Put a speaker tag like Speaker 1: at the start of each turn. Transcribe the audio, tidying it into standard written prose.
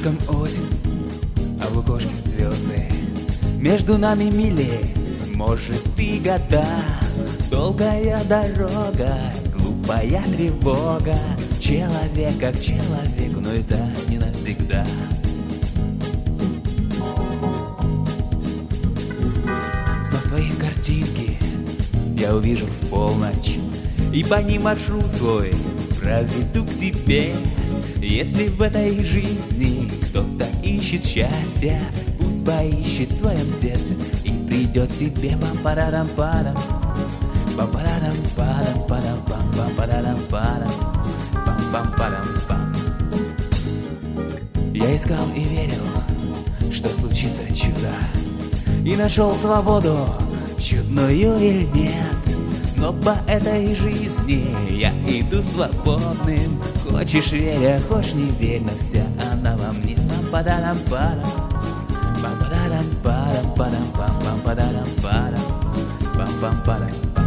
Speaker 1: окошком осень, а в окошке звезды. Между нами мили, может, и года. Долгая дорога, глупая тревога. Человек как человек, но это не навсегда. Снова твои картинки я увижу в полночь, и по ним маршрут свой проведу к тебе. Если в этой жизни кто-то ищет счастья, пусть поищет в своем сердце и придет себе. Пам-парарам-парам, пам-парарам-парам, пам-парарам-парам, пам-пам-парам-пам. Я искал и верил, что случится чудо, и нашел свободу, чудную или нет. Но по этой жизни я иду свободным. Хочешь верь, хочешь не верь, но вся она во мне. Пам-парам-парам, пам-парам-парам, пам-парам-парам, пам-парам-парам.